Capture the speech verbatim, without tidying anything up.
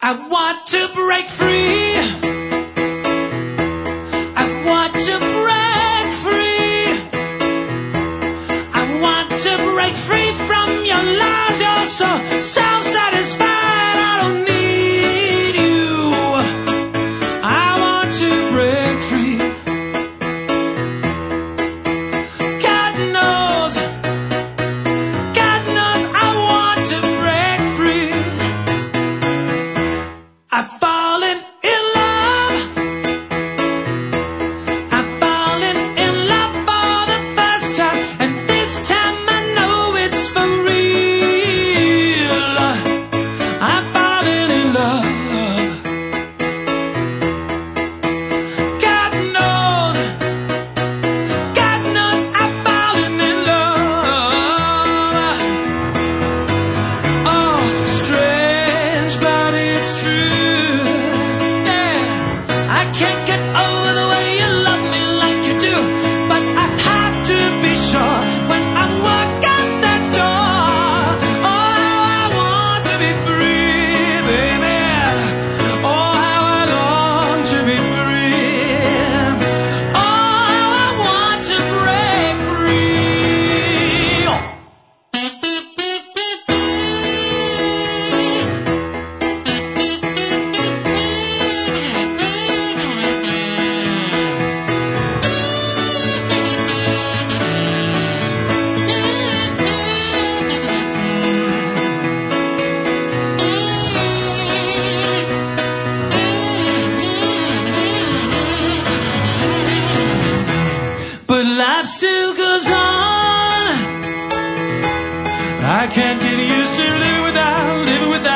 I want to break free. I want to break free. I want to break free from your lies. You're so self-satisfied. I don't need you. I want to break free. God knows, God knows I want to break free. I've fallen in love. I've fallen in love for the first time, and this time I know it's for real. I've fallen in love. God knows, God knows I've fallen in love. Oh, strange, but it's true. Yeah, I can't get over the way you love me like you do, but I have to be sure when I walk out that door. Oh, how I want to be free, baby. Oh, how I long to be free. Oh, how I want to break free. But life still goes on. I can't get used to living without, living without